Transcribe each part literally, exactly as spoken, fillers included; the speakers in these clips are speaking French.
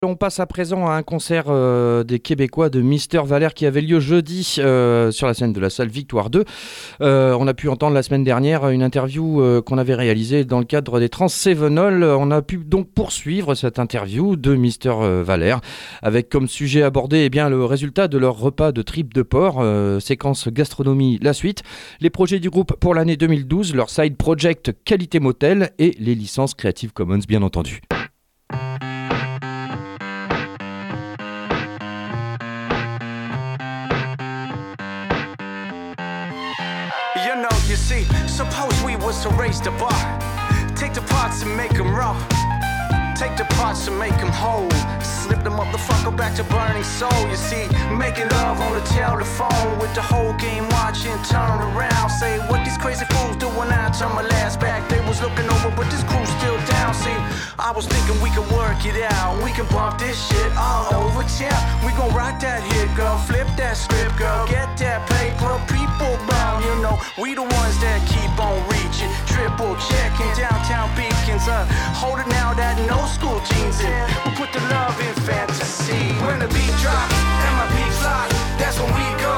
On passe à présent à un concert euh, des Québécois de Mister Valère qui avait lieu jeudi euh, sur la scène de la salle Victoire deux. Euh, on a pu entendre la semaine dernière une interview euh, qu'on avait réalisée dans le cadre des Trans Cévenol. On a pu donc poursuivre cette interview de Mister Valère avec comme sujet abordé eh bien, le résultat de leur repas de tripes de porc, euh, séquence gastronomie la suite, les projets du groupe pour l'année deux mille douze, leur side project Qualité Motel et les licences Creative Commons bien entendu. You see, suppose we was to raise the bar. Take the parts and make them raw. Take the parts and make them whole. Slip the motherfucker back to burning soul. You see, making love on the telephone with the whole game watching, turn around. Say, what these crazy fools doing now? Turn my last back. They was looking over, but this crew's still down. See, I was thinking we can work it out. We can bump this shit all over town. We gon' rock that hit, girl. Flip that script, girl. Get that paper. People bound, you know. We the ones that keep on reaching. Triple checking downtown beacons. Uh, holding now that no school jeans in. We put the love in fantasy. When the beat drops and my beats lock, that's when we go.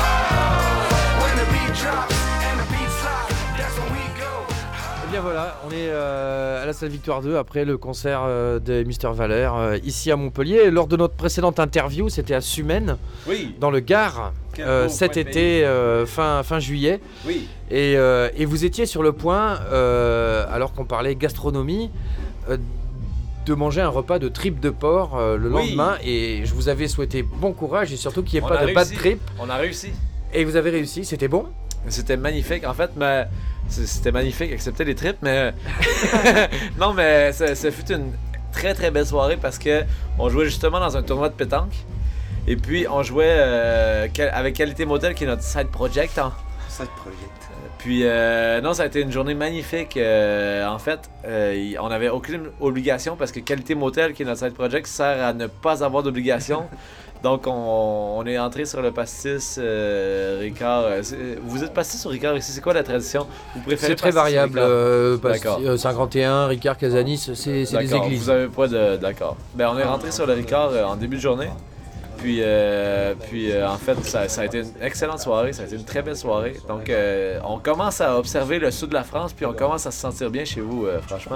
Oh, when the beat drops and the beats lock, that's when we go. Et bien voilà, on est euh, à la salle Victoire deux après le concert euh, de Mister Valère euh, ici à Montpellier. Lors de notre précédente interview, c'était à Sumène, oui. dans le Gard, euh, cet été euh, fin, fin juillet. Oui. Et, euh, et vous étiez sur le point, euh, alors qu'on parlait gastronomie, euh, de manger un repas de tripes de porc euh, le oui. lendemain. Et je vous avais souhaité bon courage et surtout qu'il n'y ait On pas de réussi. bad trip. On a réussi. Et vous avez réussi, c'était bon? C'était magnifique. En fait, mais c'était magnifique, excepté les tripes, mais non, mais ça, ça fut une très très belle soirée parce que on jouait justement dans un tournoi de pétanque. Et puis on jouait euh, avec Qualité Motel qui est notre side project. Hein. Side project. Puis euh, non, ça a été une journée magnifique. Euh, en fait, euh, on n'avait aucune obligation parce que Qualité Motel, qui est notre side project, sert à ne pas avoir d'obligation. Donc on, on est entré sur le pastis euh, Ricard. Vous êtes pastis sur Ricard ici, c'est quoi la tradition? Vous préférez? C'est très variable. Euh, D'accord. euh, cinquante et un, Ricard, Casanis, c'est, c'est des églises. Vous avez pas de. D'accord. Ben on est rentré sur le Ricard euh, en début de journée. Puis, euh, puis euh, en fait, ça, ça a été une excellente soirée, ça a été une très belle soirée. Donc, euh, on commence à observer le sud de la France, puis on commence à se sentir bien chez vous, euh, franchement.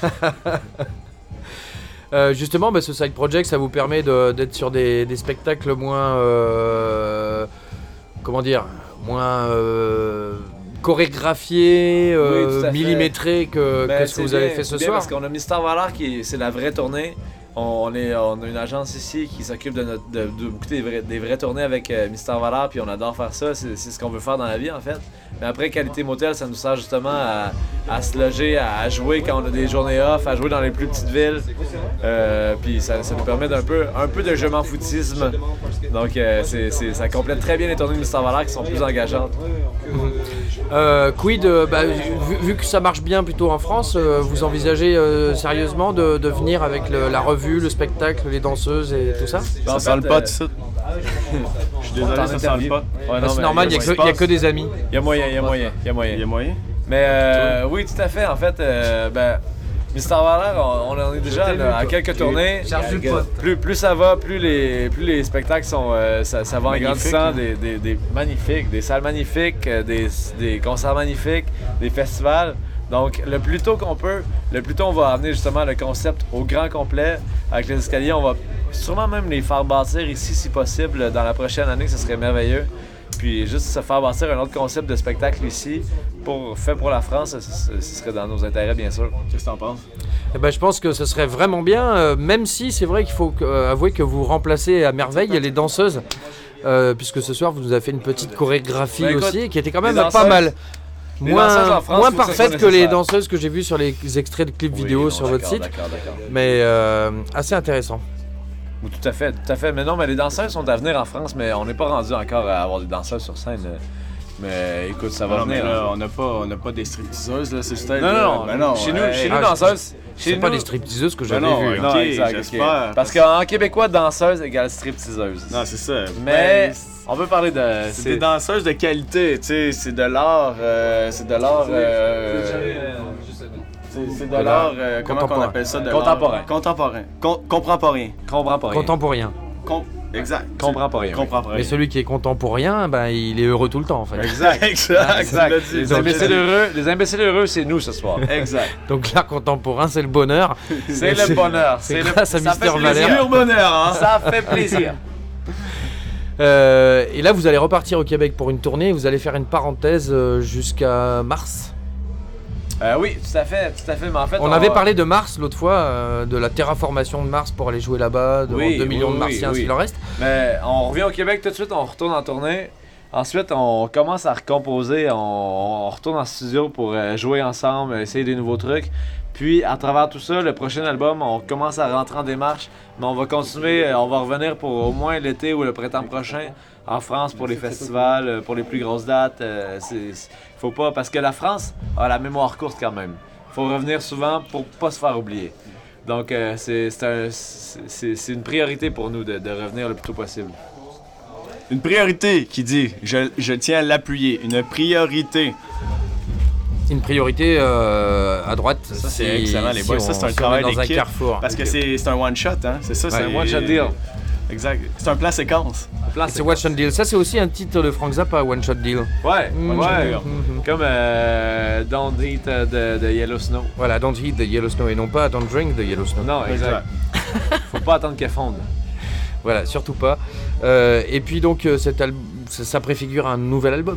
euh, justement, bah, ce side project, ça vous permet de, d'être sur des, des spectacles moins, euh, comment dire, moins euh, chorégraphiés, euh, oui, millimétrés que, ben, que ce que vous bien, avez fait ce bien soir. Parce qu'on a Mister Valère, qui c'est la vraie tournée. On, est, on a une agence ici qui s'occupe de, notre, de, de beaucoup des, vrais, des vraies tournées avec euh, Mister Valère, puis on adore faire ça, c'est, c'est ce qu'on veut faire dans la vie en fait. Mais après, Qualité Motel, ça nous sert justement à, à se loger, à, à jouer quand on a des journées off, à jouer dans les plus petites villes. Euh, puis ça, ça nous permet d'un peu, un peu de je m'en foutisme. Donc euh, c'est, c'est, ça complète très bien les tournées de Mister Valère qui sont plus engageantes. Euh, quid, euh, bah, vu, vu que ça marche bien plutôt en France, euh, vous envisagez euh, sérieusement de, de venir avec le, la revue, le spectacle, les danseuses et tout ça? Ça sent le pas tout ça. Je suis désolé, ça sent le pas. Ouais, bah, c'est normal, il n'y a, a que des amis. Il y a moyen, il y a moyen, il y a moyen. Il y a moyen? Mais euh, oui, tout à fait. En fait, euh, ben, Mister Valère, on, on en est déjà là, à quelques tournées. Plus, plus ça va, plus les, plus les spectacles sont, euh, ça, ça va en grandissant. Des, des, des magnifiques, des salles magnifiques, des, des concerts magnifiques, des festivals. Donc, le plus tôt qu'on peut, le plus tôt on va amener justement le concept au grand complet. Avec les escaliers, on va sûrement même les faire bâtir ici si possible dans la prochaine année, ce serait merveilleux. Puis juste se faire bâtir un autre concept de spectacle ici, pour, fait pour la France, ce, ce serait dans nos intérêts bien sûr. Qu'est-ce que t'en penses? Eh ben, je pense que ce serait vraiment bien, euh, même si c'est vrai qu'il faut que, euh, avouer que vous remplacez à merveille les danseuses, euh, puisque ce soir vous nous avez fait une petite chorégraphie ben, écoute, aussi, qui était quand même pas mal. Moins, France, moins parfaite que les danseuses que j'ai vues sur les extraits de clips oui, vidéo non, sur votre site, d'accord, d'accord. mais euh, assez intéressant. Oui, tout à fait, tout à fait. Mais non, mais les danseuses sont à venir en France, mais on n'est pas rendu encore à avoir des danseuses sur scène. Mais écoute, ça va non, venir. Mais là, on n'a pas, on n'a pas des stripteaseuses, là, c'est juste. Non, non, non, mais non. Chez nous, hey, chez nous ah, danseuses. C'est pas des stripteaseuses que j'avais non, vues. Non, okay, exact, j'espère. Okay. Parce qu'en québécois, danseuse égale stripteaseuse. Non, c'est ça. Mais ben, on peut parler de. C'est, c'est des danseuses de qualité, tu sais, c'est de l'art. Euh, c'est de l'art. Euh, C'est, c'est de l'art, euh, comment qu'on appelle ça? De Contemporain. L'art, contemporain. Com- comprend pas rien. Comprends pas rien. Contemporain. Com- exact. Comprends pas rien. Comprend pas rien. Mais celui qui est contemporain, ben, il est heureux tout le temps en fait. Exact. exact. exact. Tu l'as dit, Les tu l'as imbéciles dit. heureux, les imbéciles heureux, c'est nous ce soir. Exact. Donc l'art contemporain, c'est le bonheur. C'est le bonheur. C'est le- grâce à ça Mister fait plaisir. Valère. Pur bonheur, hein? Ça fait plaisir. Euh, et là, vous allez repartir au Québec pour une tournée. Vous allez faire une parenthèse euh, jusqu'à mars. Euh, oui, tout à fait, tout à fait. Mais en fait, On avait parlé de Mars l'autre fois, euh, de la terraformation de Mars pour aller jouer là-bas, devant Oui, deux millions oui, de Martiens oui, s'il oui. en reste. Mais on revient au Québec tout de suite, on retourne en tournée. Ensuite, on commence à recomposer, on, on retourne en studio pour euh, jouer ensemble, essayer des nouveaux trucs. Puis, à travers tout ça, le prochain album, on commence à rentrer en démarche. Mais on va continuer, euh, on va revenir pour au moins l'été ou le printemps prochain en France pour les festivals, euh, pour les plus grosses dates. Euh, c'est, c'est- faut pas, parce que la France a la mémoire courte quand même. Faut revenir souvent pour pas se faire oublier. Donc, euh, c'est, c'est, un- c'est- c'est- c'est une priorité pour nous de, de revenir le plus tôt possible. Une priorité qui dit, je, je tiens à l'appuyer, une priorité. Une priorité euh, à droite. Ça, c'est si- excellent, les si boys. on- Ça, c'est un si on travail est dans un d'équipe. carrefour. Parce que c'est, c'est un one-shot, hein? C'est ça, C'est c'est un one-shot deal. Exact. C'est un plan séquence. Plan, C'est One Shot Deal. Ça, c'est aussi un titre de Frank Zappa, One Shot Deal. Ouais, Mm, ouais. mhm. Comme euh, Don't Eat euh, de, de Yellow Snow. Voilà, Don't Eat the Yellow Snow et non pas Don't Drink the Yellow Snow. Non, exact. Faut pas attendre qu'elle fonde. Voilà, surtout pas. Euh, et puis donc, euh, cet al- ça, ça préfigure un nouvel album.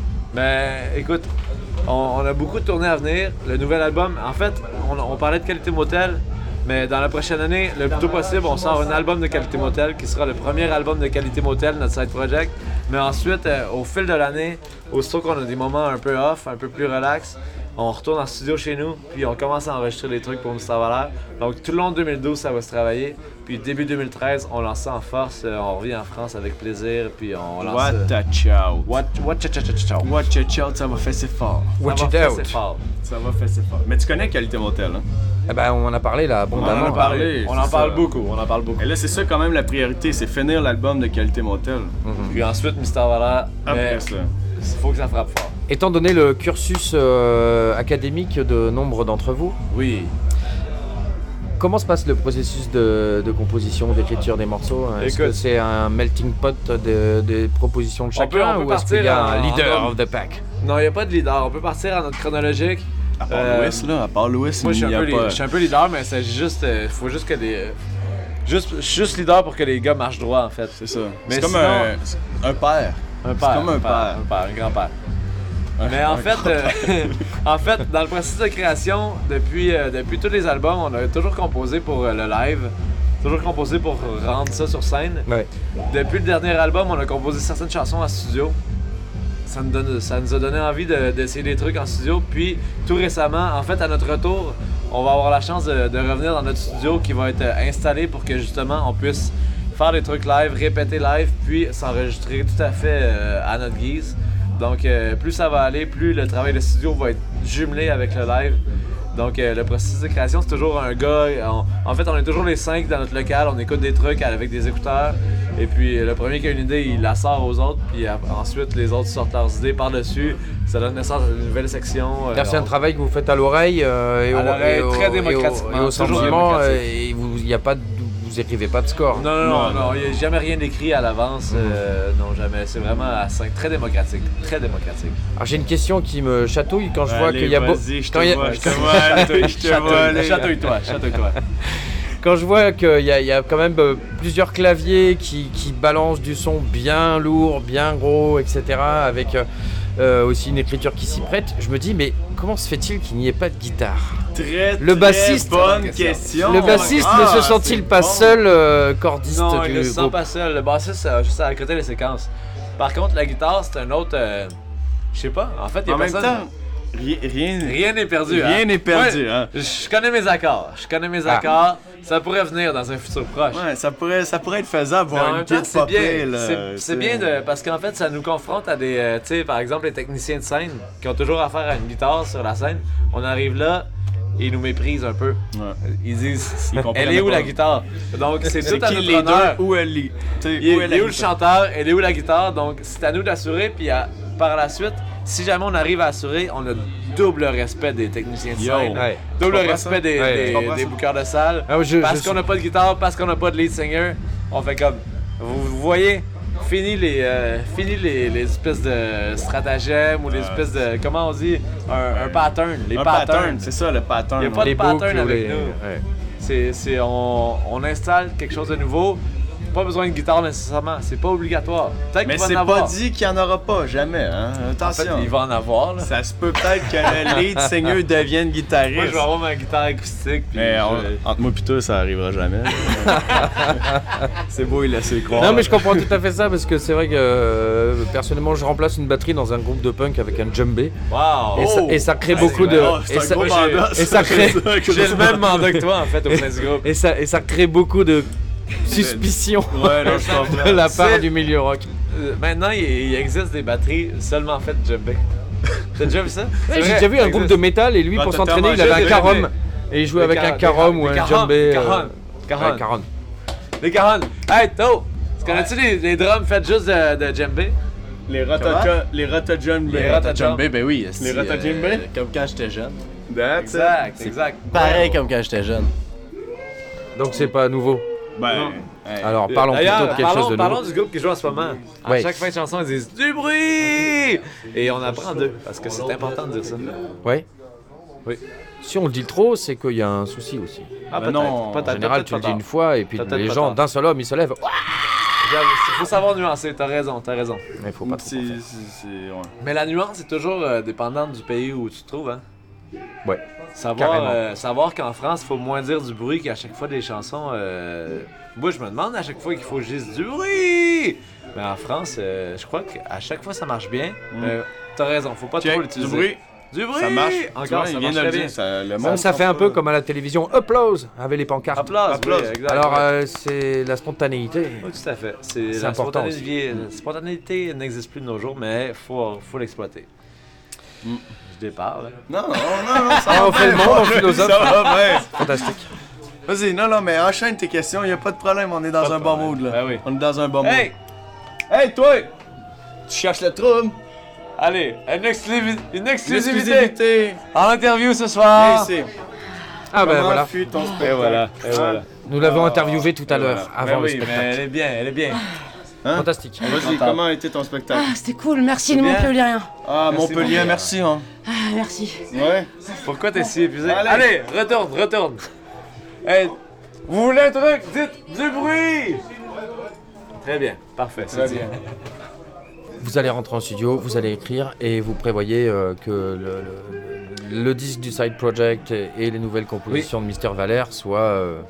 Mais écoute, on, on a beaucoup de tournées à venir. Le nouvel album, en fait, on, on parlait de Qualité Motel, mais dans la prochaine année, le plus tôt possible, on sort un album de Qualité Motel qui sera le premier album de Qualité Motel, notre side project. Mais ensuite, euh, au fil de l'année, aussitôt qu'on a des moments un peu off, un peu plus relax, on retourne en studio chez nous, puis on commence à enregistrer des trucs pour Mister Valère. Donc tout le long de deux mille douze, ça va se travailler. Puis début deux mille treize, on lance ça en force, euh, on revient en France avec plaisir, puis on lance... What euh, a ciao. What, what, cha, cha, cha, cha, cha. Watch it out, ça va faire c'est fort. Ça Watch va it faire, out. c'est fort. Ça va faire c'est fort. Mais tu connais Qualité Motel, hein? Eh ben, on en a parlé là, On en abondamment. a parlé. On c'est en parle ça. beaucoup, on en parle beaucoup. Et là, c'est ça quand même la priorité, c'est finir l'album de Qualité Motel. Puis ensuite, Mister Valère, mais Après ça. il faut que ça frappe fort. Étant donné le cursus euh, académique de nombre d'entre vous, Oui. comment se passe le processus de, de composition, d'écriture des morceaux? Est-ce Écoute. que c'est un melting pot de, des propositions de On peut- chacun on peut ou est-ce qu'il y a partir un en- leader en- of the pack? Non, il n'y a pas de leader. On peut partir en notre chronologique. À part Euh, Louis, là, à part Louis, Moi, je suis il un, n'y a peu li- pas... je suis un peu leader, mais il s'agit juste. Il faut juste que les. euh, Juste, je suis juste leader pour que les gars marchent droit, en fait. C'est ça. Mais C'est comme sinon- un, un père. Un C'est père. comme un Un père. père, un grand-père. Mais Un en fait, euh, en fait, dans le processus de création, depuis, euh, depuis tous les albums, on a toujours composé pour euh, le live, toujours composé pour rendre ça sur scène. Ouais. Depuis le dernier album, on a composé certaines chansons en studio. Ça nous, donne, ça nous a donné envie de- d'essayer des trucs en studio. Puis, tout récemment, en fait, à notre retour, on va avoir la chance de, de revenir dans notre studio qui va être euh, installé pour que justement on puisse faire des trucs live, répéter live, puis s'enregistrer tout à fait euh, à notre guise. Donc, euh, plus ça va aller, plus le travail de studio va être jumelé avec le live. Donc, euh, le processus de création, c'est toujours un gars. on- en fait, on est toujours les cinq dans notre local, on écoute des trucs avec des écouteurs. Et puis, euh, le premier qui a une idée, il la sort aux autres. Puis ap- ensuite, les autres sortent leurs idées par-dessus. Ça donne naissance à une nouvelle section. euh, C'est un on- travail que vous faites à l'oreille euh, et, À au- l'oreille, et au- très et au- démocratiquement, et au toujours sentiment, démocratique. euh, et vous y a pas de- vous écrivez pas de score. Non, non, non, Non, non, il n'y a jamais rien d'écrit à l'avance. euh, non, jamais. C'est vraiment à cinq, très démocratique. Très démocratique. Alors j'ai une question qui me chatouille quand je vois Allez, qu'il y a beau- vas-y, je te quand il y a- vois, je te vois, allez, je te vois, allez. Chatouille-toi, chatouille-toi. quand je vois qu'il y, a- il y a quand même euh, plusieurs claviers qui, qui balancent du son bien lourd, bien gros, et cetera. Avec euh, euh, aussi une écriture qui s'y prête, je me dis mais comment se fait-il qu'il n'y ait pas de guitare? Très, Le très bassiste- bonne question. question. Le bassiste Ah, ne se c'est sent-il pas bon. seul euh, cordiste Non, du il ne se sent groupe? pas seul. Le bassiste, ça a juste à côté les séquences. Par contre, la guitare, c'est un autre. euh, je sais pas. En fait, il y a En même personne. temps, ri- rien Rien n'est perdu. Rien hein. n'est perdu, Ouais, hein. Je connais mes accords. Je connais mes Ah. accords. Ça pourrait venir dans un futur proche. Ouais, ça pourrait, ça pourrait être faisable, Mais en voir même une temps, kid c'est popée, bien, là. c'est- c'est tu bien sais. de, parce qu'en fait, ça nous confronte à des, euh, tu sais, par exemple, les techniciens de scène qui ont toujours affaire à une guitare sur la scène. On arrive là et ils nous méprisent un peu. Ouais. Ils disent, Ils comprennent elle est où pas. la guitare? Donc c'est C'est tout à qui notre les deux? honneur. Où elle est? Tu sais, Il est, où est il la est où le guitare? chanteur? Elle est où la guitare? Donc c'est à nous d'assurer. Puis à- par la suite, si jamais on arrive à assurer, on a double respect des techniciens de Yo. scène, Ouais. double comprends respect ça? des, Ouais, des, je comprends des ça. bookers de salle. Ah, je- parce je qu'on n'a pas de guitare, parce qu'on n'a pas de lead singer, on fait comme. Vous, vous voyez, fini les, euh, fini les, les espèces de stratagèmes ou les espèces de. Comment on dit Un, un pattern. Les Un patterns. pattern, c'est ça le pattern. Il y a pas Les de pattern boucles, avec les- nous. ouais. C'est, c'est, on, on installe quelque chose de nouveau. Pas besoin de guitare nécessairement. C'est pas obligatoire. Peut-être Mais qu'il va c'est en pas avoir. dit qu'il n'y en aura pas, jamais. Hein? En fait, Attention. il va en avoir. Là. Ça se peut peut-être que le lead singer devienne guitariste. Moi, je vais avoir ma guitare acoustique. Puis Mais on- je- entre moi et toi, ça arrivera jamais. C'est beau, il laisse croire. Non mais je comprends tout à fait ça parce que c'est vrai que euh, personnellement je remplace une batterie dans un groupe de punk avec un djembé Wow! et, ça, et ça crée beaucoup de Oh, c'est et un ça, gros et- mandat, et ça crée J'ai le même mandat que toi, en fait, au sein du groupe. et ça et ça crée beaucoup de suspicion Ouais, non, je comprends. de la part C'est- du milieu rock. Euh, Maintenant, il, il existe des batteries seulement faites de djembé. T'as déjà vu ça? C'est Ouais, vrai, j'ai déjà vu ça un groupe existe. de métal et lui Ah, pour t'as s'entraîner il tellement avait un déjà carom vu. et il jouait Des avec car- un carom des ou un car- djembé. des euh, caron, caron. ouais, caron. Les caronnes. Hey, To! Tu connais-tu les, les drums faits juste de, de djembé? Les Comment? Rota les Rota Djembé. Les Rota Djembé, ben oui. Les Rota Djembé? Comme quand j'étais jeune. That's Exact, exact. Pareil comme quand j'étais jeune. Donc c'est pas nouveau. Ben, hey. Alors parlons plutôt D'ailleurs, de quelque parlons, chose de parlons nouveau. du groupe qui joue en ce moment. À Ouais. chaque fin de chanson, ils disent du bruit! Et on apprend d'eux, parce que c'est important de dire ça. Ouais. Oui. Si on le dit trop, c'est qu'il y a un souci aussi. Ah, Ben peut-être. non, peut-être, En général, peut-être tu le pas dis tard. une fois et puis T'as peut-être les pas gens tort. d'un seul homme, ils se lèvent. Il faut savoir nuancer, t'as raison, t'as raison. Mais il faut pas trop. C'est, c'est, c'est- ouais. Mais la nuance est toujours euh, dépendante du pays où tu te trouves, hein. Ouais. Savoir, Carrément. euh, savoir qu'en France, il faut moins dire du bruit qu'à chaque fois des chansons. Euh... Moi, je me demande à chaque fois qu'il faut que je dise du bruit! Mais en France, euh, je crois qu'à chaque fois ça marche bien. Mais t'as raison, faut pas Check, trop du l'utiliser. bruit, Du bruit! ça marche. Tu Encore, vois, ça il vient marche de le très bien. dire. Ça, le Ça, monde ça s'en fait un fout. peu comme à la télévision Applause avec les pancartes. Applause, Applause. oui, exact. Alors ouais. euh, c'est la spontanéité. Oui, tout à fait. C'est, c'est la important spontanéité, la spontanéité n'existe plus de nos jours, mais il faut, faut l'exploiter. Mm. Je déparle. hein. Non, non, non, non, ça Ah, va on fait le bien. monde, on philosophe. Ça va bien. Fantastique. Vas-y, non, non, mais enchaîne tes questions, y a pas de problème, on est dans Pas de un bon problème. mood là. Ben oui. On est dans un bon Hey! mood. Hey, toi! Tu cherches le trouble? Allez, une, exclusi- une exclusivité L'exclusivité! en interview ce soir. Viens ici. Ah ben Comment voilà. fut ton spectacle? Et voilà, et voilà. Nous l'avons interviewé tout à Et l'heure, voilà. avant Ben le oui, mais spectacle. elle est bien, elle est bien. Hein? Fantastique. Vas-y, comment a été ton spectacle? Ah, c'était cool, merci les bien. Montpelliérains. Ah, Merci, Montpellier, Montpellier. merci, hein. Ah, merci. Ouais. Pourquoi t'es si épuisé? Allez. Allez, retourne, retourne. Hey, vous voulez un truc? Dites du bruit! Très bien, parfait, c'est dit. Vous allez rentrer en studio, vous allez écrire et vous prévoyez euh, que le, le- le disque du Side Project et, et les nouvelles compositions de Mister Valère soient euh,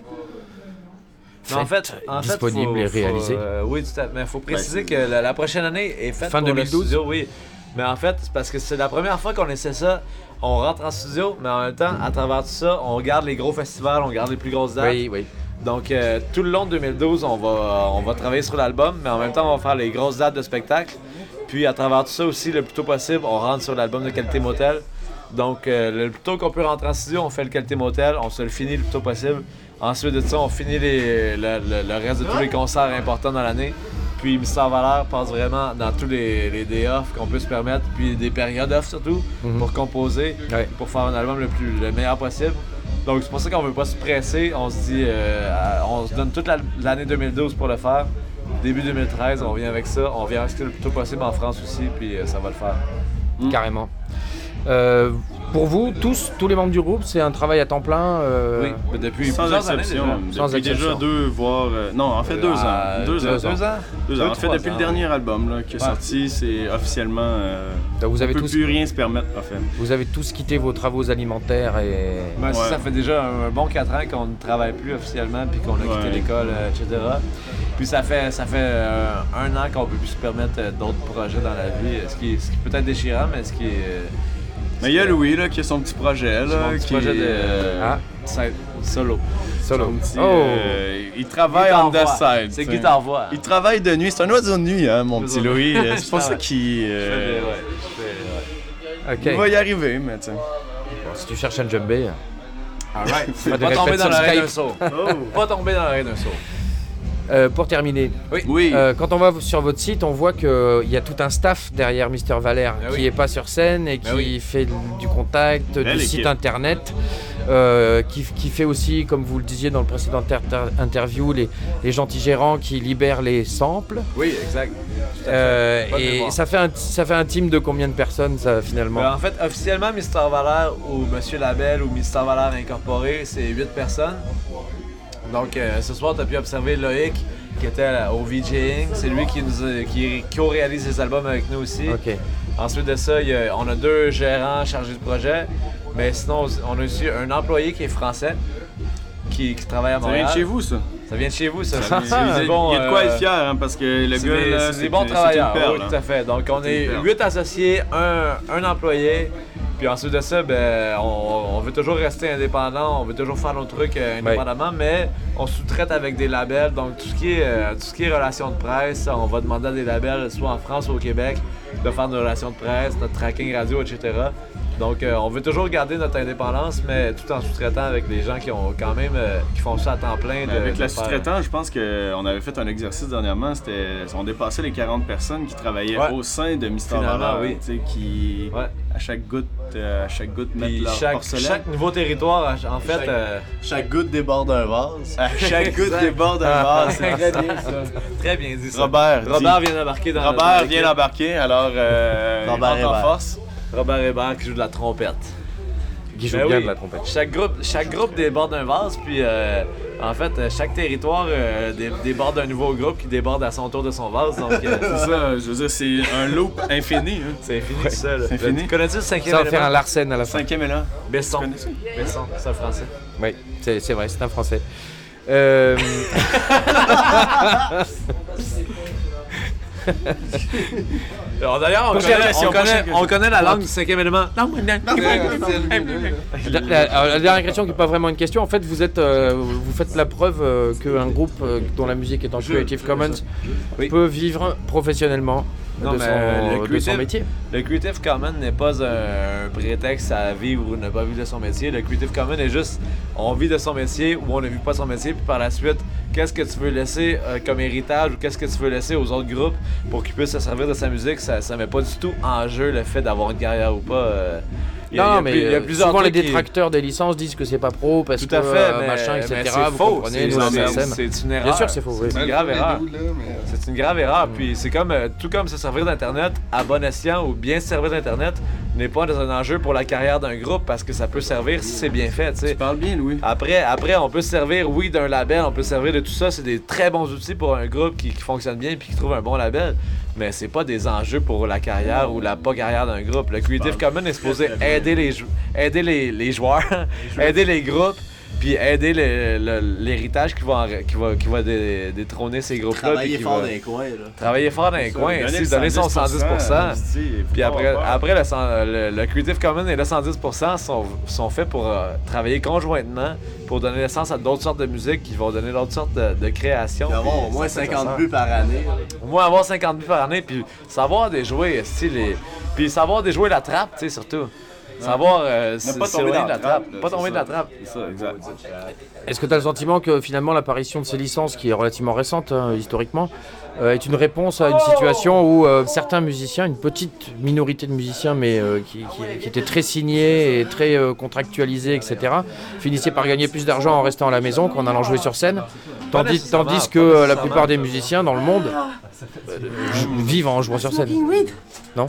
Mais en faites, fait, en fait, disponibles faut- et faut, réalisées. euh, oui, tout à fait. Mais il faut préciser que la, la prochaine année est faite Fin pour deux mille douze. le studio, oui. Mais en fait, c'est parce que c'est la première fois qu'on essaie ça. On rentre en studio, mais en même temps, à travers tout ça, on regarde les gros festivals, on regarde les plus grosses dates. Oui, oui. Donc, euh, tout le long de deux mille douze, on va, on va travailler sur l'album, mais en même temps, on va faire les grosses dates de spectacle. Puis, à travers tout ça aussi, le plus tôt possible, on rentre sur l'album de Qualité Motel. Donc, euh, le plus tôt qu'on peut rentrer en studio, on fait le Qualité Motel, on se le finit le plus tôt possible. Ensuite de ça, on finit les- le, le- le reste de tous les concerts importants dans l'année. Puis, Mister Valère passe vraiment dans tous les, les day off qu'on peut se permettre, puis des périodes off surtout, Mhm. pour composer, Ouais. pour faire un album le, plus, le meilleur possible. Donc, c'est pour ça qu'on veut pas se presser. On se dit, euh, à- on se donne toute la- l'année deux mille douze pour le faire. Début deux mille treize, on vient avec ça. On vient avec ça le plus tôt possible en France aussi, puis euh, ça va le faire. Carrément. Euh, pour vous, tous, tous les membres du groupe, c'est un travail à temps plein euh, Oui, mais depuis Sans plusieurs exception. années Depuis Sans déjà exception. deux, voire. euh, non, en fait, deux ans. Euh, Deux, ans. Deux ans? Deux Deux, ans. En fait, trois depuis ans. le dernier album là, qui est Ouais. sorti, c'est officiellement. Euh, Donc vous on avez peut tous, plus rien se permettre, en fait. vous avez tous quitté vos travaux alimentaires et Ben, ça, Ouais. ça fait déjà un, un bon quatre ans qu'on ne travaille plus officiellement, puis qu'on a quitté Ouais. l'école, euh, et cetera. Puis ça fait, ça fait euh, un an qu'on peut plus se permettre euh, d'autres projets dans la vie, euh, ce qui, est- ce qui peut être déchirant, mais ce qui est... euh, Mais il y a Louis là, qui a son petit projet. C'est Là, mon petit qui projet est, de- euh, Ah. ça- solo. solo. son petit, Oh. euh, il travaille en the Guitare-voix. side. C'est tu sais. guitare-voix. Il travaille de nuit. C'est un oiseau de nuit, hein, mon Oiseau petit de Louis. nuit. C'est pour Ah ça ouais. qu'il. Je fais euh, des- ouais, je fais- ouais. Ok. Il va y arriver, mais tu sais. Bon, si tu cherches un djembé, Alright. Pas Pas de tomber répète dans sur l'oreille Skype. d'un saut. Oh. Pas tomber dans l'oreille d'un saut. Euh, pour terminer, Oui. Oui. euh, quand on va sur votre site, on voit qu'il y a tout un staff derrière Mister Valère Ah qui oui. n'est pas sur scène et qui Ah oui. fait du contact, Belle du équipe. site internet, euh, qui, qui fait aussi, comme vous le disiez dans le précédent inter- interview, les, les gentils gérants qui libèrent les samples. Oui, exact. Tout à fait. Euh, Bonne et mémoire. ça fait, un, ça fait un team de combien de personnes, ça, finalement? Ben, en fait, officiellement, Mister Valère ou Monsieur Label ou Mister Valère Incorporé, c'est huit personnes. Donc, euh, ce soir, tu as pu observer Loïc, qui était à- au VJing. C'est lui qui, nous a- qui co-réalise les albums avec nous aussi. Ok. Ensuite de ça, il y a- on a deux gérants chargés de projet. Mais sinon, on a aussi un employé qui est français, qui, qui travaille à Ça Montréal. vient de chez vous, ça. Ça vient de chez vous, ça. Il y a- il y a Bon, de quoi euh, être fier, hein, parce que le C'est gars, des, là, c'est des bons c'est travailleurs, une perle, oui, hein. tout à fait. Donc, on C'est est une perle. huit associés, un, un employé. Puis ensuite de ça, ben, on, on veut toujours rester indépendant, on veut toujours faire nos trucs euh, indépendamment, mais on sous-traite avec des labels. Donc, tout ce qui est, euh, tout ce qui est relations de presse, on va demander à des labels, soit en France ou au Québec, de faire nos relations de presse, notre tracking radio, et cetera. Donc, euh, on veut toujours garder notre indépendance, mais tout en sous-traitant avec des gens qui ont quand même, euh, qui font ça à temps plein. De, Avec de la faire- sous-traitance, je pense qu'on avait fait un exercice dernièrement, c'était on dépassait les quarante personnes qui travaillaient Ouais. au sein de Mister Finalement, Valère, oui. tu sais, qui Ouais. à chaque goutte, euh, à chaque goutte mettent Puis leur chaque, porcelaine. chaque nouveau territoire, en fait, Chaque- euh, Chaque goutte déborde d'un vase. À chaque goutte Exact. déborde un vase. très bien ça. Très bien dit ça. Robert, dit- Robert vient d'embarquer dans Robert dans vient l'équipe. d'embarquer, alors euh, il Robert rentre en Hébert. force. Robert Hébert qui joue de la trompette. Qui joue Ben bien oui. de la trompette. Chaque groupe, chaque groupe déborde d'un vase, puis euh, en fait, euh, chaque territoire euh, dé- déborde d'un nouveau groupe qui déborde à son tour de son vase. Donc, euh, C'est ça, je veux dire, c'est un loop infini. Hein. c'est infini tout ça. Là. c'est infini. Tu connais-tu le cinquième Ça va faire élément? un Larsen à la fin. Cinquième élan. Besson. Tu connais ça? Besson, c'est un français. Oui, c'est c'est vrai, c'est un français. Euh, Alors d'ailleurs, on, Prochaine connaît, question, on, connaît, prochaine question. on connaît la langue du cinquième élément. la, la- la dernière question qui n'est pas vraiment une question, en fait, vous êtes, euh, vous faites la preuve euh, qu'un groupe euh, dont la musique est en Creative Commons Oui. peut vivre professionnellement Non, de, mais son, le de son creative- métier. Le Creative Commons n'est pas un, un prétexte à vivre ou ne pas vivre de son métier. Le Creative Commons est juste, on vit de son métier ou on ne vit pas de son métier, puis par la suite, qu'est-ce que tu veux laisser euh, comme héritage ou qu'est-ce que tu veux laisser aux autres groupes pour qu'ils puissent se servir de sa musique, ça ne met pas du tout en jeu le fait d'avoir une carrière ou pas. euh. Il y a- il y Non, a mais plus- il y a euh, plusieurs souvent les trucs qui- détracteurs des licences disent que c'est pas pro parce Tout que à fait, euh, mais, machin, et mais cetera. c'est Vous faux. comprenez, C'est- nous, la c'est- M S M. C'est une erreur. Bien sûr que c'est faux, oui. C'est une grave erreur. C'est une grave erreur. Puis c'est comme, euh, tout comme se servir d'Internet à bon escient ou bien se servir d'Internet n'est pas un enjeu pour la carrière d'un groupe parce que ça peut servir si c'est bien fait, tu sais. Tu parles bien, Louis. Après, après, on peut se servir, oui, d'un label, on peut se servir de tout ça. C'est des très bons outils pour un groupe qui, qui fonctionne bien puis qui trouve un bon label. Mais c'est pas des enjeux pour la carrière ou la pas carrière d'un groupe. Le Creative Commons est supposé aider les, jou- aider les, les joueurs, aider les groupes, puis aider le- le- l'héritage qui va, en- qui va, qui va dé- détrôner ces groupes-là. puis Travailler qui fort va- dans les coins, là. Travailler fort dans les coins, Donner si, donner son cent dix pour cent. Puis après, après, après le, cent- le, le Creative Commons et le cent dix pour cent sont, sont faits pour euh, travailler conjointement pour donner naissance à d'autres sortes de musique qui vont donner d'autres sortes de, de créations. Puis avoir Puis au moins ça fait cinquante ça. buts par année. Au moins avoir cinquante buts par année, puis savoir déjouer, style, les... puis savoir déjouer la trappe, tu sais, surtout. Savoir euh, Ne s- pas tomber s'éloigner dans de la trappe. là, Pas c'est tomber de ça. la trappe. C'est ça, exact. Est-ce que tu as le sentiment que finalement l'apparition de ces licences, qui est relativement récente hein, historiquement, euh, est une réponse à une situation où euh, certains musiciens, une petite minorité de musiciens, mais euh, qui, qui- qui étaient très signés et très euh, contractualisés, et cetera, finissaient par gagner plus d'argent en restant à la maison qu'en allant jouer sur scène, tandis, nécessairement, tandis pas que euh, la nécessairement. plupart des musiciens dans le monde euh, jou- vivent en jouant sur scène. Non?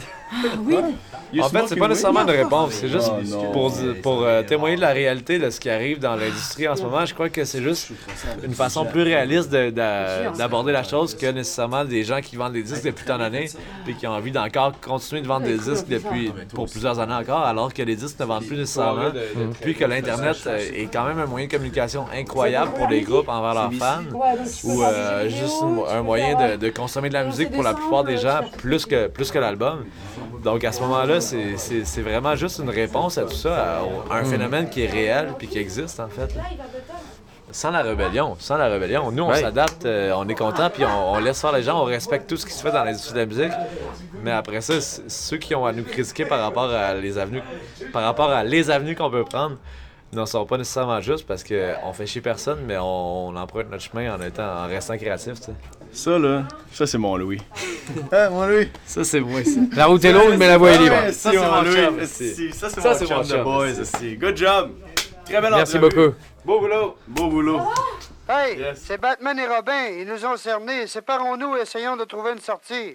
En fait, c'est pas nécessairement une réponse, c'est juste Oh, non. pour, di- pour euh, témoigner de la réalité de ce qui arrive dans l'industrie en ce moment. Je crois que c'est juste une façon plus réaliste de- de- d'aborder la chose que nécessairement des gens qui vendent des disques depuis tant d'années et qui ont envie d'encore continuer de vendre des disques depuis pour plusieurs années encore, alors que les disques ne vendent plus nécessairement, puis que l'Internet euh, est quand même un moyen de communication incroyable pour les groupes envers leurs fans, ou euh, juste une- un moyen de, de consommer de la musique pour la plupart des gens plus que, plus que l'album. Donc à ce moment-là, c'est- c'est c'est vraiment juste une réponse à tout ça, à, à un phénomène qui est réel puis qui existe en fait. là. Sans la rébellion, sans la rébellion, nous on Ouais. s'adapte, euh, on est content puis on, on laisse faire les gens, on respecte tout ce qui se fait dans l'industrie de la musique. Mais après ça, c- ceux qui ont à nous critiquer par rapport à les avenues, par rapport à les avenues qu'on peut prendre, ne sont pas nécessairement justes parce qu'on fait chier personne, mais on, on emprunte notre chemin en, étant, en restant créatif, tu sais. Ça, là, ça, c'est mon Louis. Ah, mon Louis. Ça, c'est moi, ça. La route est longue, mais la voie est libre. Ouais, ça, c'est mon Louis. Ça, c'est mon chum de boys. Good job. Très belle Merci entrevue. beaucoup. Beau boulot. Beau boulot. Hey, Yes. c'est Batman et Robin. Ils nous ont cernés. Séparons-nous et essayons de trouver une sortie.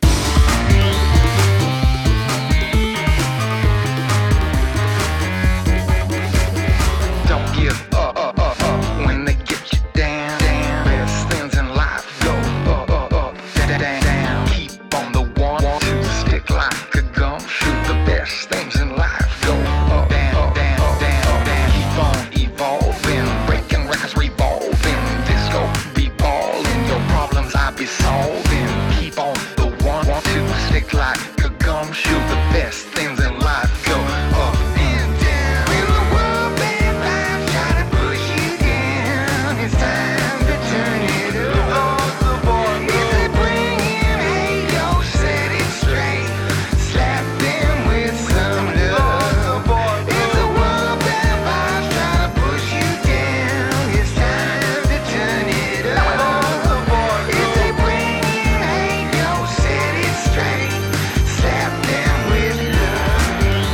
Don't give up, up, up, up when they get you down, down. Best things in life go up, up, up, down, down, down. Keep on the one, one, two, stick like a gumshoe. The best things in life go up, down, down, down, down. Keep on evolving, breaking records, revolving. Disco be ballin', your problems I be solving. Keep on the one, one, two, stick like a gumshoe. The best things in life go up and down. When the world bad vibes try to push you down, it's time to turn it up. If they bring in hate, don't set it straight. Slap them with some love. If the world bad vibes try to push you down, it's time to turn it up. If they bring in hate, don't set it straight. Slap them with love.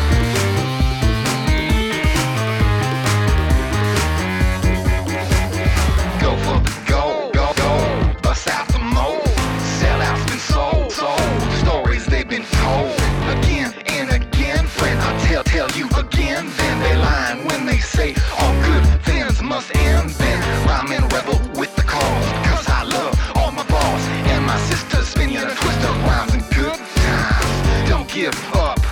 Go for the gold, go, go, bust out the mold. Sellouts been sold, sold. Stories they've been told again and again. Friend, I'll tell, tell you again. Then they lying when they say all good things must end. Then rhyming rebel with the cause, cause I love all my balls and my sisters. Spin you a twist of rhymes and good times. Don't give up.